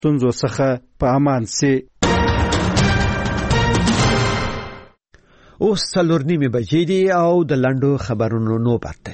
ستونزو څخه په امان سي. اوس 4:30 بجې دي او د لندو خبرونو نوبت ده.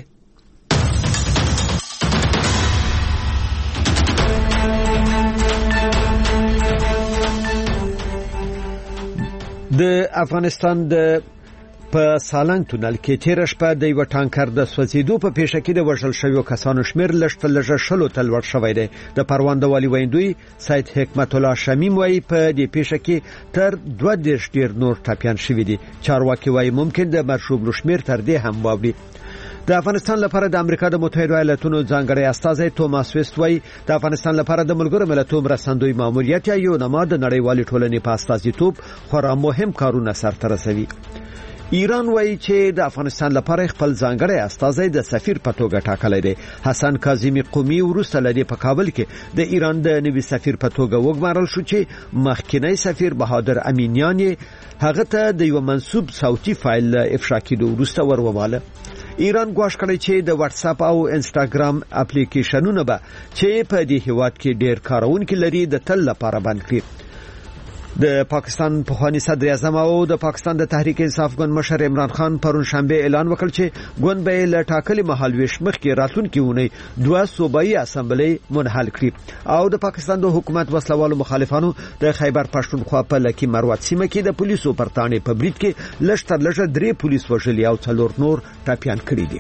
د افغانستان د په سالنګ تونل کې تیر شپه د یو ټانکر د سوځیدو په پیښه کې د وژل شویو کسانو شمیر لږ شلو تل ور شوی دی. د پروان د والی ویندوی سید حکمت الله شمیم وایي په دې پیښه کې تر 2 ډیر نور ټاپیان شوی دي. چارواکي وایي ممکن د مرشوب شمیر تر دې هم واوړي. د افغانستان لپاره د امریکا د متحده ایالاتونو ځانګړی استازی توماس ویست وایي د افغانستان لپاره د ملګرو ملتونو مرستندوی ماموریت یو نماد د نړیوالې ټولنې په استازیتوب خورا مهم کارونه سرته رسوي. ایران وایي چې د افغانستان لپاره خپل ځانګړی استازی د سفیر په توګه ټاکلی دی. حسن کاظمی قومي وروسته لدی په کابل کې د ایران د نوي سفیر په توګه وګمارل شو چې مخکینی سفیر بهادر امینیان هغه ته د یو منسوب صوتي فایل افشا کېدو وروسته ورواله. ایران ګواښ کړی چې د واتس اپ او انستاګرام اپلیکیشنونه به چې په دې هیواد کې ډیر کارونکي لري د تل لپاره بند کړي. د پاکستان پخوانی صدر اعظم او د پاکستان د تحریک انصاف ګوند مشر عمران خان پرون شنبه اعلان وکړ چې ګوند به له ټاکلي مهال ویش مخکې راتلونکي ونی 2 صوبایي اسمبلی منحل کړي او د پاکستان د حکومت وسلوالو مخالفانو د خیبر پښتونخوا په لکی مروت سیمه کې د پولیسو پرتانې په برید کې لږ 3 پولیس وژلي او 4 نور ټاپیان کړي دي.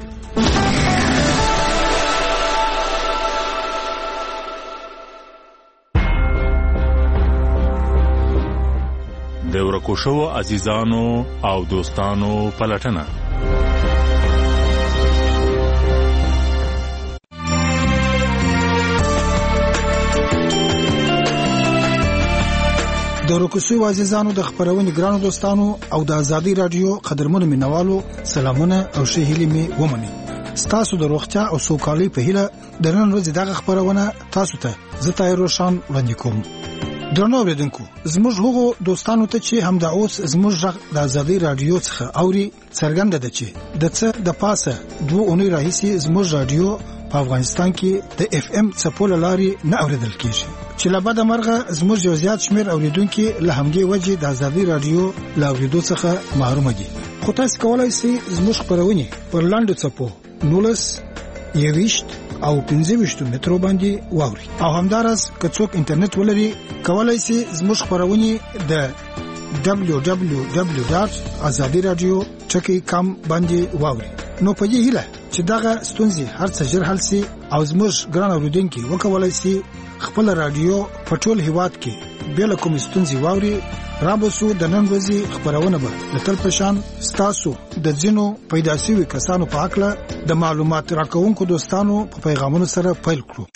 د ورکوشو عزیزانو او دوستانو پلټنه. د ورکوشو عزیزانو د خبرونې ګرانو دوستانو او د ازادي رادیو قدرمنو مینوالو سلامونه او ښه هیلې می ومني. ستاسو د روغتیا او سوکالۍ په هیله د نن ورځې دغه خبرونه تاسو ته زه طاهر روشن وړاندې کوم. درنو اوریدونکو، زموږ هغو دوستانو ته چې هم د اوس زموږ غږ د ازادي رادیو څخه اوري څرګنده ده چې د څه د پاسه 2 اونۍ راهیسې زموږ رادیو په افغانستان کې د اف ام څپو له لارې نه اوریدل کیږي چې له بده مرغه زموږ یو زیات شمیر اوریدونکو له همدې وجې د ازادي رادیو له اوریدو څخه محروم دي. خو تاسو کولای شئ زموږ خبرونه پر لاندې څپو 19 او 15 مترو باندې واوري او همدارس که څوک انټرنیټ ولري کولای شي زموږ خبرونه د www.azadiradio.com باندې واوري. نو په دې هیله چې دغه ستونزې هر څه ژر حل شي او زموږ ګران اوریدونکو وکولای شي خپل رادیو په ټول هیواد کې بل کوم ستونزې واوري. رابسو د نن ورځې خبرونه به د تل پشان ستاسو د ځینو پیدا شوی کسانو په اړه د معلومات راکونکو دوستانو په پیغامونو سره پیل کړو.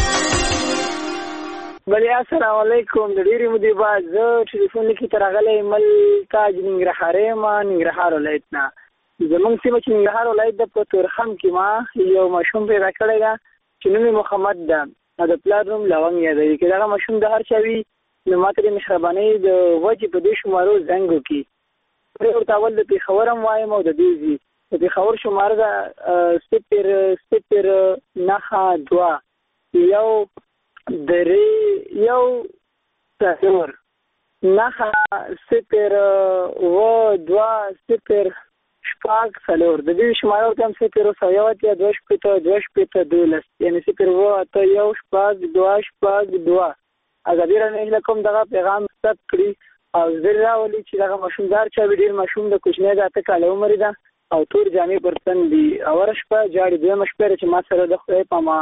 بلی السلام علیکم. د ډیری مودې بعد زه ټلیفون لیکي ترغلې مل تاج ننګرهار ما ننګرهار ولایت نه زمونږ سیمه چې ننګرهار ولایت د پتورخم کې ما یو ماشوم پیدا کړی دا چې نوم محمد ده د پلار نوم لونګ یادوي کې دا ماشوم د هر چوي نو ماته د مهرباني د وجه په دې شمارو زنګ وکي پر تاول د پیښور وایم او د دیزي د پیښور شمار دا صفر نخا 2 یو درې یو څلور نخا 0 و 2 0 شپږ څلور د دې شمارو تم 0 سویو ته 2 شپته 12 یعنی 0 و ته یو شپږ 2 شپږ 2 ازادي رانه کوم دغه پیغام ثبت کړی او زړه ولي چې دغه مشومدار چا ډیر مشوم د کوچنی د اته کال عمر ده او تور جامې پرتن دي او شپه جاړي دوه مشپره چې ما سره د خدای په ما.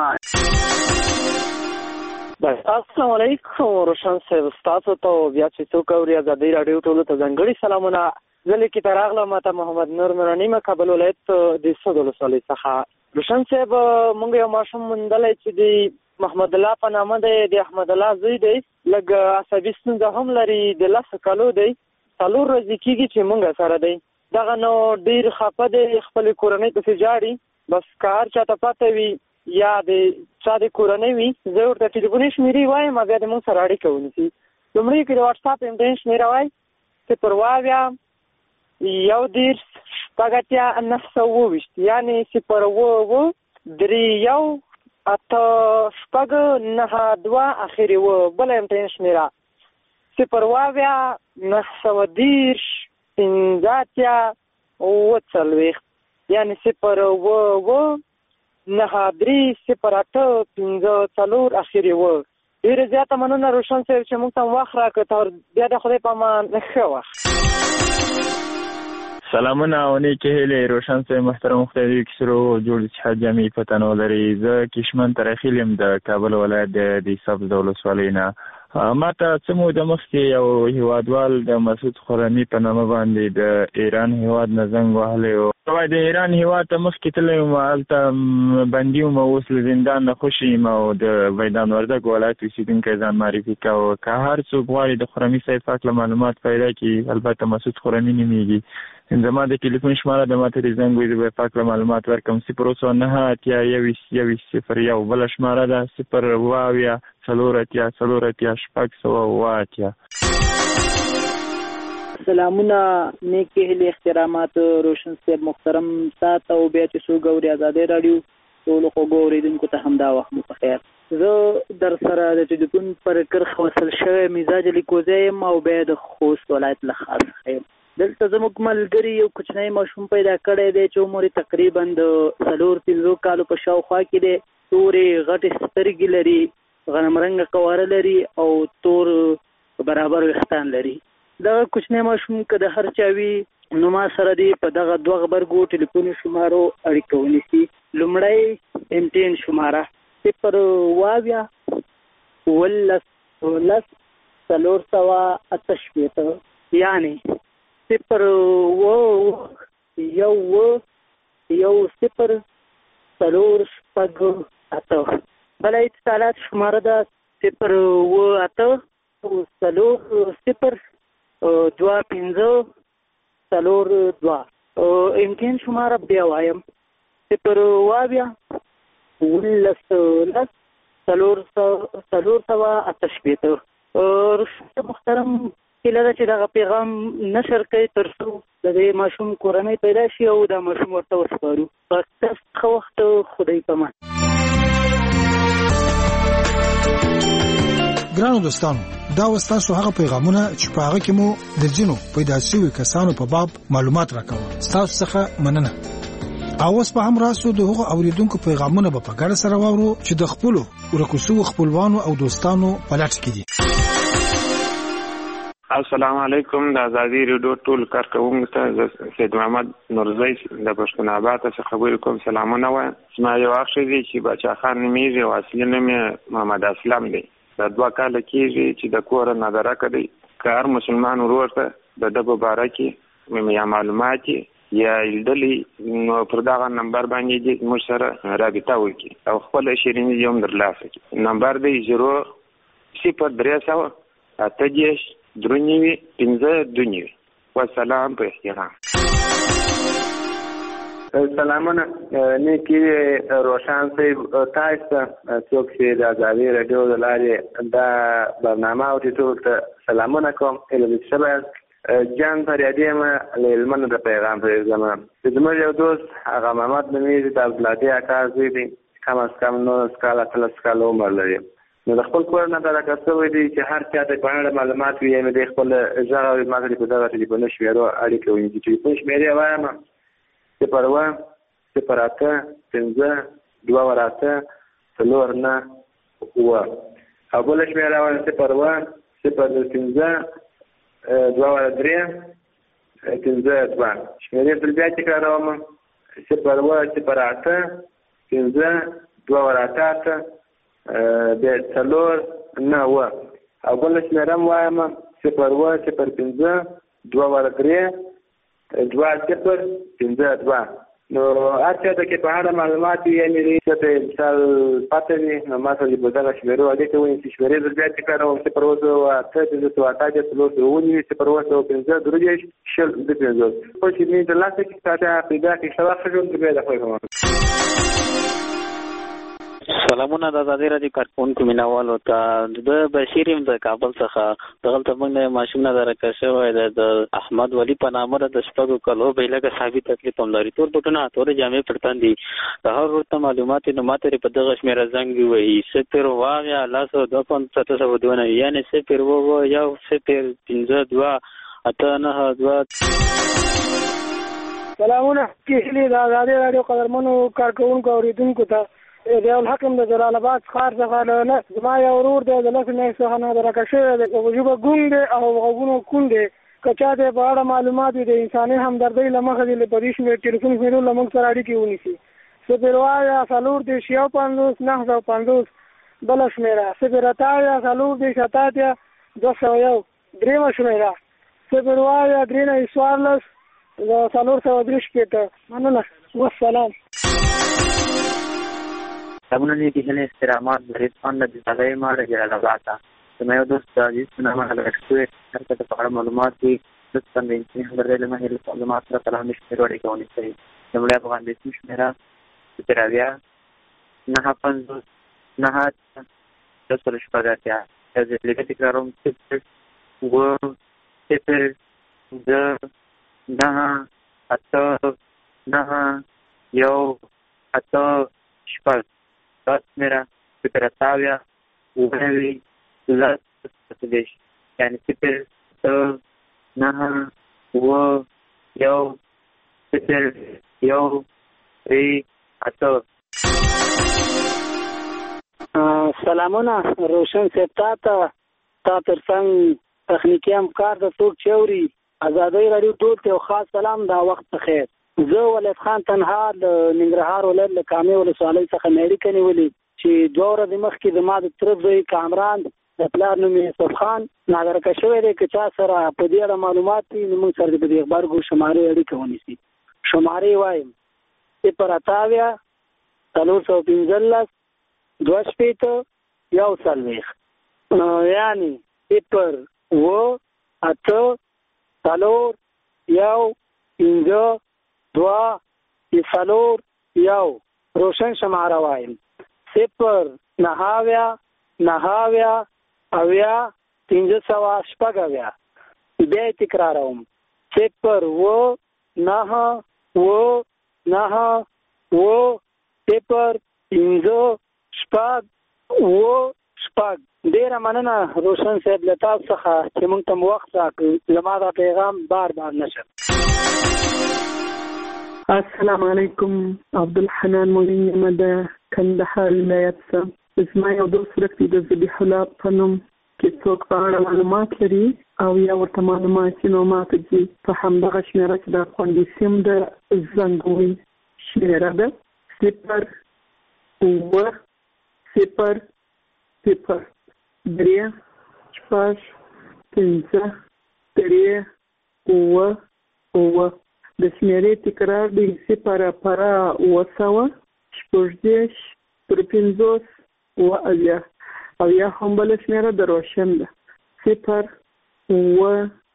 السلام علیکم روشن صاحب، تاسو ته بیا چې څوک اوري ازادي رادیو ټولو ته ځانګړي سلامونه. زه لیکي تراغله ماته محمد نور نورانی ما کابل ولایت د سودل صالح څخه. روشن صاحب مونږ یو ماشوم مندلې چې دی محمد الله په نامه دی د احمد الله زوی دی لګ عصبي ستونزه هم لري د لاس کالو دی څلور ورځې کېږي چې مونږ سره دی دغه نو ډیر خپه دی خپل کورنۍ ته جاړي بس کار چاته پته وي یا د چا د کورنۍ وي زه ورته ټلیفوني شمیرې وایم بیا د مونږ سره اړیکه ونیسي. لومړی کې د واتس اپ امتحان شمیره وای چې پر واویا یو دیر شپږتیا 920 یعنی 0 و 3 یو شپږ 9 اخري و بل امتحان شمیره 0 واویا 910 15 40 یعنی 0 و 9 0 8 15 اخري و ډېر زیاته مننه روشن صاحب چې موږ ته وخت راکړ تر بیا د خدای په امان ښه وخت سلامونه او نیکې هیلې روشن صاحب محترم مختاري کسرو جوړ چې جامع پتنو لري زه کشمن ترخیل يم د کابل ولایت د سبز دولسوالۍ نه ماته څه موده مخکې یو هیوادوال د مسعود خرمي په نامه باندې د ایران هیواد نه زنګ وهلی و د ایران هیواد ته مخکې تللی وم هلته بندي وم اوس له زندان نه خوشي یم او د میدان وردګ ولایت اوسېدونکی ځان معرفي کوه که هر څوک غواړي د خرمي صاحب په هکله معلومات پیدا کړي البته مسعود خرمي نومېږي زما د ټلیفون شماره د ماته د زنګ وي زه به په هکله معلومات ورکړم 0 9 0 بله شماره ده 0 واویا 4 سلامونه نیکې هیلې احترامات روشن صاحب محترم سات او بیا چې څو ګوري ازادي رادیو ټولو خوږو اورېدونکو ته همدا وخت مو په خیر زه در سره د ټلیفون پر کرښه وصل شوی مزاج لیکوزی یم او بیا د خوست ولایت له خاص یم دلته زموږ ملګري یو کوچنی ماشوم پیدا کړی دی چې عمر تقریبا د 4-5 کالو په شاوخوا کې دی تورې غټې سترګې لري غنمرنګه قواره لري او تور برابر ویښتان لري دغه کوچنی ماشوم که د هر چا وي نو ما سره دی په دغه 2 غبرګو ټلیفوني شمارو اړیکه ونیسي لومړی امتحان شماره 0 واویا 4 یعنی 0 و 0 4 بله اتصالات شماره ده 0 و 8 0 2 5 4 امتحان شماره بیا وایم 0 واویا 4 رشد محترم هیله ده چې دغه پیغام نشر کوي تر څو د دې ماشوم کورنۍ پیدا شي او دا ماشوم ورته وسپارو تاسو ښه وخت خدای پامان ګرانو دوستانو دا وستاسو هغه پیغامونه چې په هغه کې مو د جنو پیدا شوي کسانو په باب معلومات راکوم تاسو څخه مننه اوس په هم راسو د هغو اوریدونکو پیغامونه په ګډه سره واورو چې د خپلو ورکوسو خپلوانو او دوستانو په لټه کې دي السلام علیکم د ازادي ریډیو ټول کارکونکو ته سید محمد نورزی د پښتون آباد څخه خبرې کوم سلامونه وایم زما یو اخ دی چې بچا خان نومیږي او اصلي نوم یې محمد اسلم دی د 2 کاله کېږي چې د کور نه درکه دی که هر مسلمان ورور ته د ده په باره کې یا معلومات یا لیدلي نو پر دغه نمبر باندې دې موږ سره رابطه وکړي او خپل شیریني یې هم درلاسه کړي نمبر دی 0-3-8-5-2 والسلام په احترام سلامونه نیکی روشن صاحب تاسو څوک چې د ازادي رادیو د لارې دا برنامه او ټول ته سلامونه کوم اله شبه جان فریادی ما لمن د پیغام په زمان زموږ یو دوست هغه محمد نومیږي د عبدالهادي اکا زوی دی کم از کم 9 کاله 3 کاله عمر لري نو د خپل کور نه دا کسوي دي چې هر چا ته په اړه معلومات وي یې د خپل ځای او ماته په دغه ټلیفون شمیرو اړیکه ونیسي چې په شمیرې وایم 0-1-0-2-4-9 او بل شمیره وایم 0-1-0-2-3-5-2 شمیرې بل بیا تکراروم 0-1-0-8-5-2 د 4-9 او بل شمیره وایم 0-1-3-2-3-2 نو هر څه ته کې په اړه معلومات یې لري چې مثال پاتې نه ماته د بدل شمیرو اړیکه وایي چې شمیرې د بیا تکراروم 0-1-0-8-5-2 په چې نه د لاسه کې تاسو پیدا کې شواخ جوړ کړئ د خپل سلامونه د ازادي راډیو کارکونکو مینوالو ته د بشیر یم د کابل څخه دغلته موږ ماشوم نه درکه شوی د احمد ولی په نامه د شپږو کلو به لکه ثابت تکلیف هم لري تور بوټونه تورې جامې پرتان دي د هر ورته معلومات نو ماته په دغه شمیره زنګ وي صفر واغیا لاسو 2702 یعنی صفر وو یو صفر 52 اته نه 2 سلامونه کیلې د ازادي راډیو قدرمنو کارکونکو اوریدونکو ته ضیاء الحق د جلال آباد ښار څخه نه زما یو ورور دی د لس میاشتو څخه نه درکه شوی دی ژبه ګونګ دی او غوږونه کوڼ دی که چا دی په اړه معلومات وي د انساني همدردۍ له مخې دې په دې شمېر ټلیفون شمېرو له موږ سره اړیکې ونیسي 054 بله شمېره 0 201 درېیمه شمېره 0 مننه والسلام. سلامونه دي کله استراحت د رسپان د ځای مال جلال آباد ته زما یو دوست عزیز په نامه هغه هرڅه په اړه معلومات دي د څنګه چې درې له مهله معلومات سره کلام نشته وړي کوي چې زموږ افغان د شمیره تراویا نه 5 نه 10 شپږاتیا د لګټ کاروم چې و صفر د نه اته نه یو اته شپږ داس میرا سکرتاویا وګړي لاس ستدش یعنی صفر نه و یو صفر یو ری اته. سلامونه روشن سپتا تا ترڅنګ تخنیکی همکار د څوک چوري ازادي راډیو ټول ته خاص سلام دا وخت بخیر. زه ولید خان تنها د ننګرهار ولایت له کامې ولسوالۍ څخه مېړی کنیولې چې 2 ورځې مخکې زما د طرف زوی کامران د پلار نوم یوسف خان نادرکه شوی دی که چا سره په دې اړه معلومات وي نو موږ سره د دې غبرګو شمارې اړیکه ونیسي. شمارې وایم 0 415 2 یو څلوېښت یعنی 0 و اته څلور یو پنځه 2 څلور یو روشن شماره وایم 0 9 اویا 580 بیا تکراروم 0 و 9 و 9 و 0 5 شپږ و شپږ. ډیره مننه روشن صاحب له تاسو څخه چې موږ ته وخت راکړ زما دا پیغام بار نشم. السلام علیکم عبدالحنان مولین د کندهار ولایت څخه زما یو دوست ورکړي د ذبیح الله په نوم کې څوک په اړه معلومات لري او یا ورته معلومات نو ماته دي په همدغه شمېره چې د خوندي سیم د زنګوي شمېره ده 0 و 0 0 3 شپږ 5 3 و د شمېرې تکرار دی 0 پر وسوه شپږدېرش تر 50 و اویا او یا هم بله شمېره د روشن ده 0 و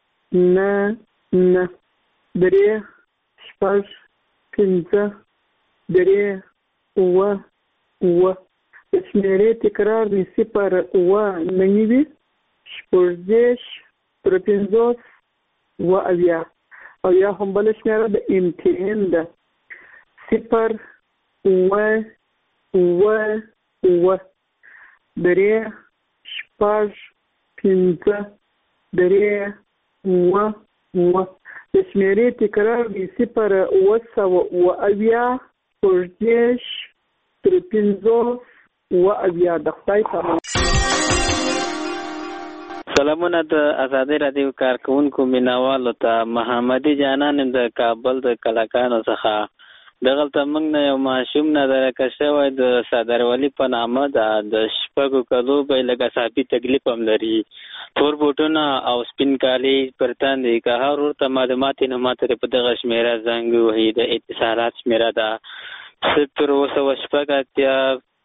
9 3 شپږ 5 3 و د شمېرې تکرار دی 0 و 9 شپږدېرش تر 50 و اویا او یا هم بله شمېره د امتحان ده 0 و 3 شپږ 5 3 و د شمېرې تکرار دی 0 و اویا شپږدېرش تر 50 و اویا. د خدای په سلامونه د ازادي راډیو کارکونکو مینوالو ته محمدي جانان د کابل د کلاکانو څخه دغلته موږ نه یو ماشوم نه درکه شوی د صدروالي په نامه د شپږو کلو به لکه ثابت تکلیف هم لري تور بوټونه او سپین کالي پرتان دي که هر ورته معلومات نو ماته په دغه شمېره زنګ وهي د اتصالات شمېره ده 0 شپږ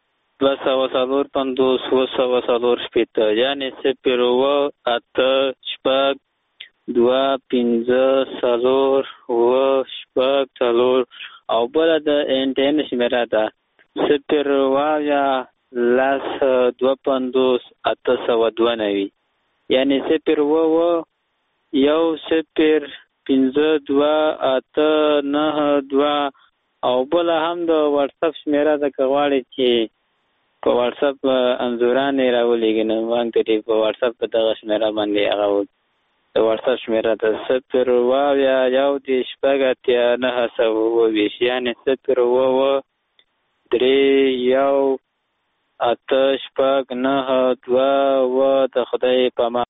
250 240 یعنی 0 و اته شپږ 2 5 څلور و شپږ څلور او بله د انټرنیټ شمېره ده صفر واویا لس 250 892 یعنی 0 یو 0 15 2 8 9 2 او بل هم د واتس اپ شمیره د کغواړي چې په واتس اپ انزورانه راولېږي نو باندې په واتس اپ په دغه شمیره باندې هغه د واتس اپ شمیره د 0 واویا یو د شپږ 920 یعنی 0 3 یو 8 شپږ 9 2 د خدای په امان.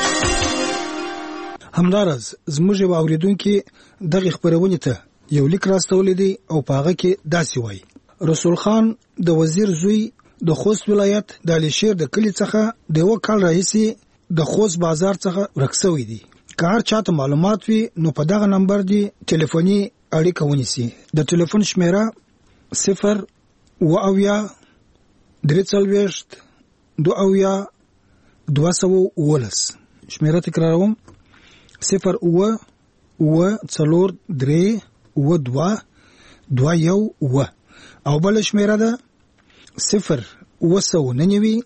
همدارز زموږ یو اوریدونکو دغه خبرونه ته یو لیک راستولې دی او پاغه کې داسې وایي: رسول خان د وزیر زوی د خوست ولایت د علیشیر د کلی څخه د یو کال راهیسي د خوست بازار څخه ورکسوي دي. که هر چاته معلومات وي نو په دغه نمبر دی ټلیفوني اړیکه ونیسي. د ټلیفون شمیره 0 واویا 3 2 212 شمیره تکراروم 0 3 2 2 او بل شمیره ده 0 9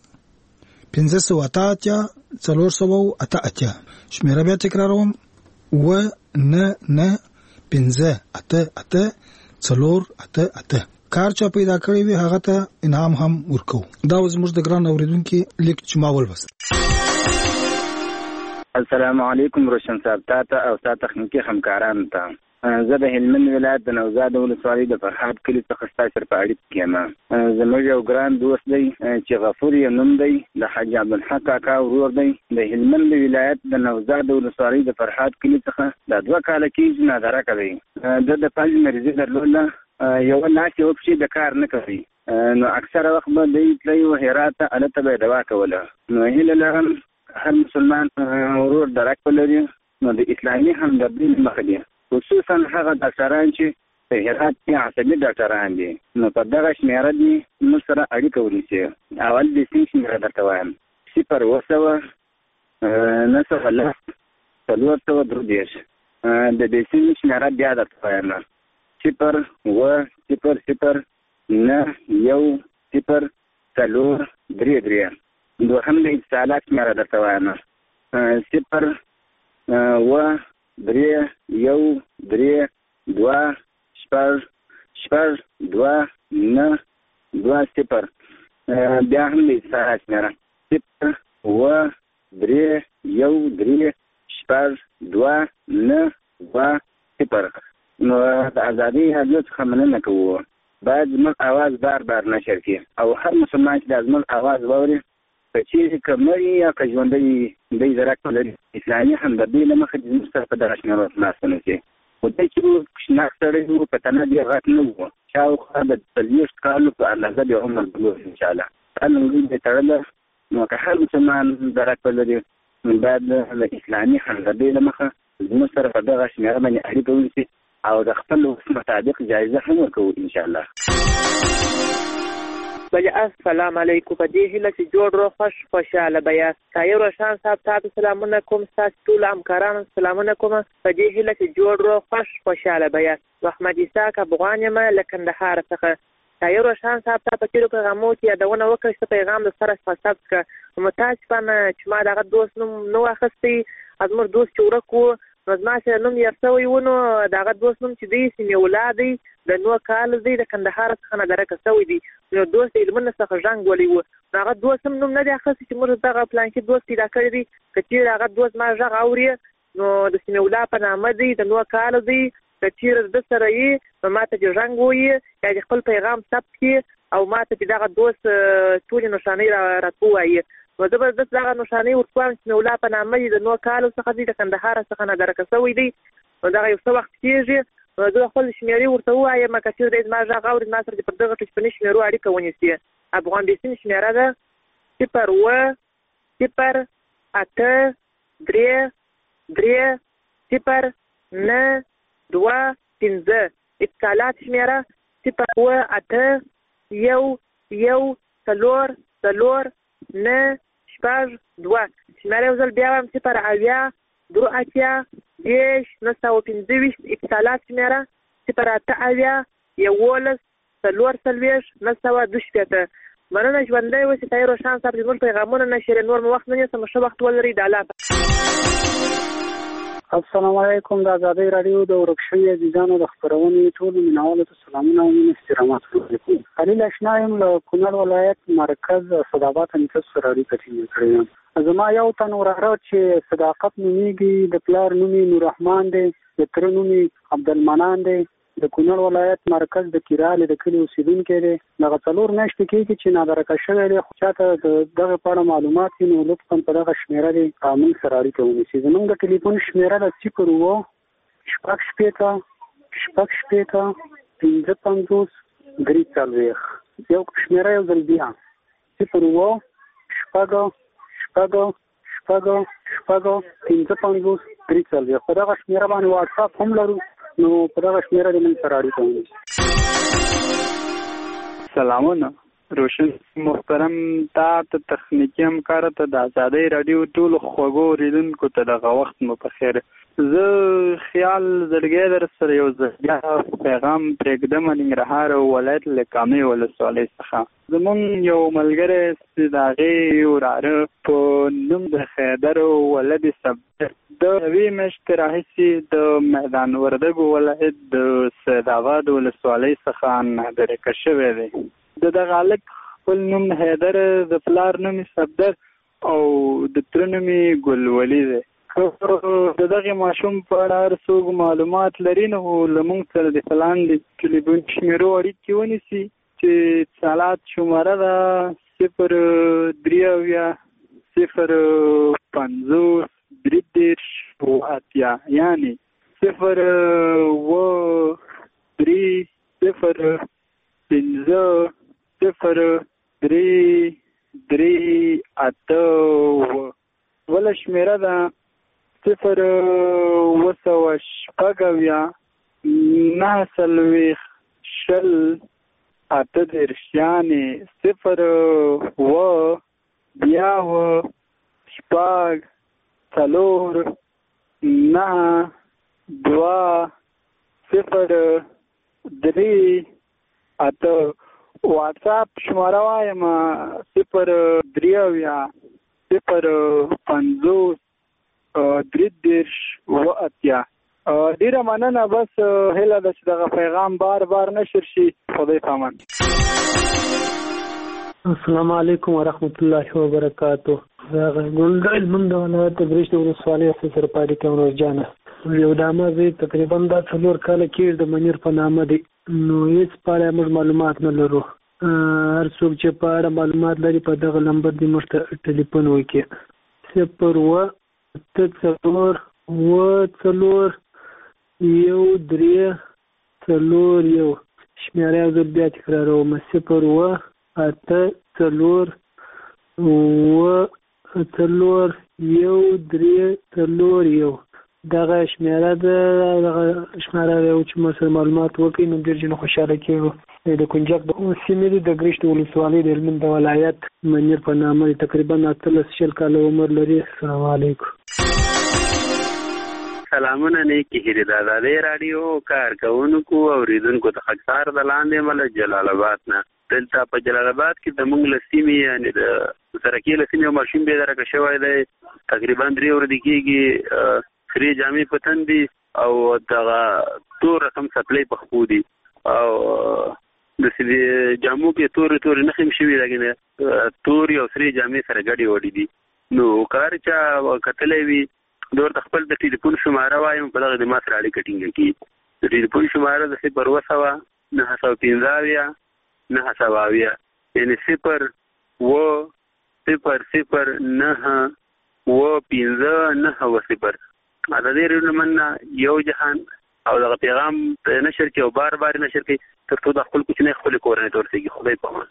588 488 شمیره بیا تکراروم 9 کار چا پیدا کړی وي هغه ته انعام هم ورکو. دا زموږ د ګران اوریدونکو لیک چې ما ولوست. السلام علیکم روشن صاحب تاسو او تاسو تخنیکی همکاران ته زه د هلمند ولایت د نوزاد ولسوالۍ د فرحات کلی څخه ستاسو سره په اړیکه کې یم. زموږ یو ګران دوست دی چې غفور یې نوم دی د حاج عبدالحق کاکا ورور دی د هلمند ولایت د نوزاد ولسوالۍ د فرحات کلی څخه د 2 کال کېږي نادره کوي. د پنځ مریضي درلوده یو ناشې وپشي د کار نه کوي نو اکثره وخت به دی تللی و هرات ته هلته به یې دوا کوله. نو هیله لرم هر مسلمان ورور درک ولري نو د اسلامي همدردۍ له مخې دی خصوصا هغه ډاکټران چې په هرات کې عصبي ډاکټران دي نو په دغه شمیره دي موږ سره اړیکه ونیسي. اول د سیم شمیره درته وایم 0 9 د دې سیم شمیره بیا درته وایم 0 9 1 0 3 دوهم د اتصالات شمیره درته وایم 0 3 1 3 2 2 9 2 0 بیا هم د اتصالات شمیره 0 3 1 3 2 9 2 0. نو د ازادي رادیو څخه مننه کوو باید زموږ اواز بار نشر کړي او هر مسلمان چې د زموږ اواز واوري که چیرې که مړي یا که ژوندی دی درک ولري اسلامي همدردۍ له مخې زموږ سره په دغه شمیره خلاصون شي. خو دی چې کوچناک سړی و په تنه ډېر غټ نه و شاوخوا د 40 کالو په اندازه د عمر بلوغ انشاءالله دا لنګۍ دی تړله. نو که هر مسلمان درک ولري باید د اسلامي همدردۍ له مخه زموږ سره په دغه شمیره باندې اړیکه ونیسي او د خپل وخت مطابق جایزه هم ورکوو انشاءالله. بله السلام علیکم. په دې هیله چې جوړ روغ خوشحاله به یاست. طاهر روشن صاحب تاسو سلامونه کوم ستاسو ټولو همکارانو سلامونه کوم په دې هیله چې جوړ روغ خوشحاله به یاست. محمد اسحاق افغان یم له کندهار څخه. طاهر روشن صاحب تاسو په تیرو پیغامو کې یادونه وکړه چې پیغام د سره ثبت کړه متاسفانه چې ما دغه دوست نوم نو اخیستی زموږ دوست چې ورک و نو زما سره نوم یې سوی و نو دغه دوست نوم چې دی سیمې ولا دی د 9 کال دی د کندهار څخه نادره سوی دی نو دوست یې لمن څخه ژنګ ولی و هغه دوست نوم نه دی اخیستی چې موږ دغه پلان کې دوست پیدا کړی دی که چیرې هغه دوست ما ژغ اوري نو د سیمې ولا په نامه دی د 9 کال دی که چیرې د سره یې نو ما ته چې ژنګ ووایي یا د خپل پیغام ثبت کړي او ما ته چې دغه دوست ټولې نښانۍ راته ووایي نو زه به دغه نښانۍ ورکوم چې مولا په نامه یې د 9 کالو څخه دی د کندهار څخه نادره سوی دی نو دغه یو څه وخت کېږي نو زه خپل شمېرې ورته ووایم که چیرې دی زما غږ اوري زما سره پر دغه ټلیفوني شمېرو اړیکه ونیسي. افغان بیسیم شمېره ده 0 اتصالات شمېره 0 2 شمېره یو ځل بیا وایم 0 اتصالات شمېره 0 11 442 مننه ژوندی اوسې طاهر روشان صاحب زموږ پیغامونه نشر نور مو وخت نه نیسم ښه وخت ولرئ د الله السلام علیکم د ازادۍ راډیو د ورک شوي عزیزانو د خپرونې ټولو مینوالو ته سلامونه او مینې احترامات وکړم. خلیل اشنا یم له کونړ ولایت مرکز صدابات نیکس سره اړیکه ټینګه کړې یم. زما یو تن وراره چې صداقت نومیږي، د پلار نوم یې نوررحمان دی، د تره نوم یې عبدالمنان دی، د کونړ ولایت مرکز د کیرالې د کلي اوسېدونکی دی. دغه 4 میاشتې کېږي چې نادرکه شوی دی، خو چاته د دغه په اړه معلومات وي نو لطفا په دغه شمېره دی موږ سره اړیکه ونیسي. زموږ د ټلیفون شمېره ده 0 یو شمېره یو ځل بیا 0 په دغه شمېره باندې واټساپ هم لرو نو په دغه شمېره د موږ سره اړیکه ونیسي. سلامونه روشن محترم تا ته تخنیکي همکار ته د ازادۍ راډیو ټولو خوږو اوریدونکو ته دغه وخت مو په خیر. زه خیال زړګی در سره یو ځل پیغام پرېږدم ننګرهار ولایت له کامې ولسوالۍ څخه. زمونږ یو ملګری چې د هغې وراره په نوم د خیدر ولد صبر د یوې میاشتې راهیسې د میدان وردګو ولایت د سیدآباد ولسوالۍ څخه نادرکه شوی دی. د دغه هلک خپل نوم حیدر، د پلار نوم صبر او د تره نوم ګلولي دی. د دغه ماشوم په اړه هر څوک معلومات لري نو له موږ سره د لاندې ټلیفون شمېرو اړیکې ونیسي چې سالات شماره ده 050 یعنی 030500338 ولا شمېره ده 0 یعنی 0 واتساپ شماره وایم 0 ډیره مننه. بس هیله ده چې دغه پیغام بار نشر شي. خدای پامان. السلام علیکم ورحمت الله وبرکاتہ. زه ګلګل من د ولایت برشت ولسوالۍ سره پاتې کوم روزانه یو دامه زه تقریبا دا 4 کاله کې د منیر په نامه دی نو هیڅ پاره موږ معلومات نه لرو. هر څوک چې په اړه معلومات لري په دغه نمبر دی موږ ته ټلیفون وکړي 0 شمېره یو ځل بیا تکراروم 0 دغه شمېره ده. دغه شمېره یو چې موږ سره معلومات وکړي نو ډېر جن خوشحاله کېږو. د کنجک د سیمې د ګرشت ولسوالۍ د هلمند ولایت منیر په نامه تقریبا 18 کاله عمر لري. السلام علیکم. سلامونه نیکی هیرې د ازادۍ راډیو کارکوونکو او اوریدونکو ته خاکسار د لاندې مله جلال آباد نه. دلته په جلال آباد کې د موږ له سیمې یعنې د سرکې له سیمې یو ماشوم بېدرکه شوی دی. تقریبا 3 ورځې کېږي. خرې جامې په تن دي او دغه تور رقم څپلۍ په خپو دي او د جامو کې تورې نښې هم شوي لګې تورې او سرې جامې سره ګډې وډې دي. نو کار چا کتلی وي د ورته خپل د ټلیفون شماره وایم په دغه د ما سره اړیکه ټینګه کړي. د ټلیفون شماره د 0 یعنی 0 ازادۍ راډیو مننه یو جهان او دغه پیغام نشر کړي او بار نشر کړي تر څو د خپل کوچنۍ خپلې کورنۍ ته ورسېږي. خدای پامان.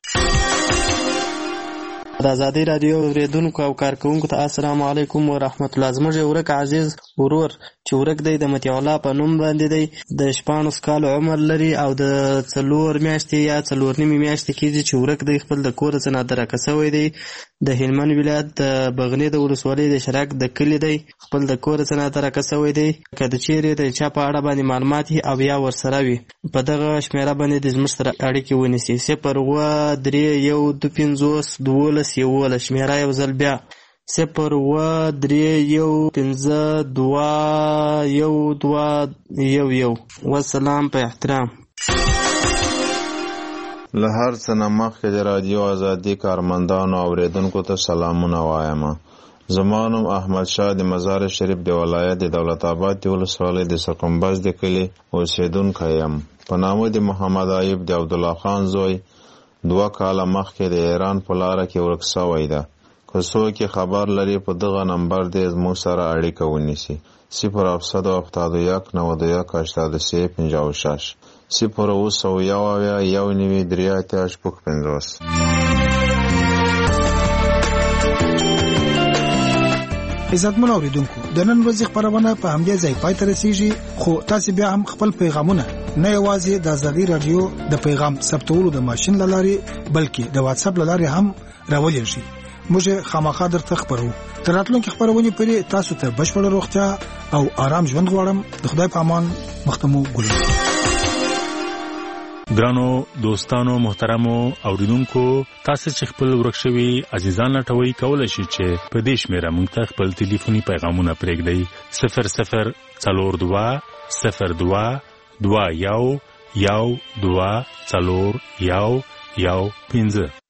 د ازادۍ راډیو اوریدونکو او کارکوونکو ته السلام علیکم ورحمت الله. زموږ ورک عزیز ورور چې ورک دی د مطیع الله په نوم باندې دی، د 14 کالو عمر لري او د 4 میاشتې یا 4 نیمې میاشتې کېږي چې ورک دی. خپل د کور څخه نادرکه شوی دی. د هلمند ولایت د بغنی د ولسوالۍ د شراک د کلی دی. خپل د کور څخه تر کسوي دی که د چیرې د چا په اړه باندې معلومات او یا ورسره وي په دغه شمیره باندې د زموږ سره اړیکې ونیسي. 0-3-1-5-12-11 شمیره یو ځل بیا 0-3-1-2-1-2-1. والسلام په احترام. له هر څه نه مخکې د رادیو ازادي کارمندانو او اوریدونکو ته سلامونه وایم. زما نوم احمد شاه د مزار شریف د ولایت د دولت آباد د ولسوالۍ د سرکمبز د کلي اوسیدونکی یم. په نامه د محمد ایوب د عبدالله خان زوی 2 کاله مخکې د ایران په لاره کې ورک شوی ده. که څوک خبر لري په دغه نمبر د زموږ سره اړیکه ونیسي. 0-771-83-56 0-9-1-3-5. عزتمن اوریدونکو د نن ورځې خبرونه په همدې ځای پای ته رسیږي، خو تاسو بیا هم خپل پیغامونه نه یوازې د ازادي رادیو د پیغام ثبتولو د ماشين لاري بلکې د واتس اپ لاري هم راولېږئ. موږ خامخا درته خبرو. تر راتلونکي خبرونه پرې تاسو ته بشپړ روغتیا او آرام ژوند غواړم. د خدای په امان. مختمو ګل. ګرانو دوستانو محترمو اوریدونکو، تاسو چې خپل ورکشوي عزیزان لټوي کولای شئ چې په دې شمیره موږ ته خپل ټلیفوني پیغامونه پرېږدئ. 00-02-02-21-1-2-4-1-1-5.